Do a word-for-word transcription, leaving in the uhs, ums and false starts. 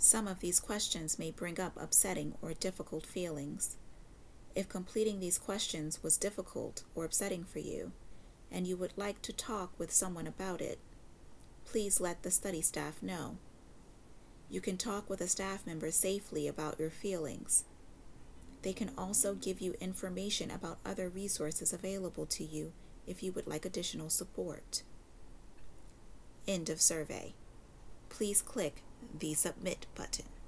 Some of these questions may bring up upsetting or difficult feelings. If completing these questions was difficult or upsetting for you, and you would like to talk with someone about it, please let the study staff know. You can talk with a staff member safely about your feelings. They can also give you information about other resources available to you if you would like additional support. End of survey. Please click the Submit button.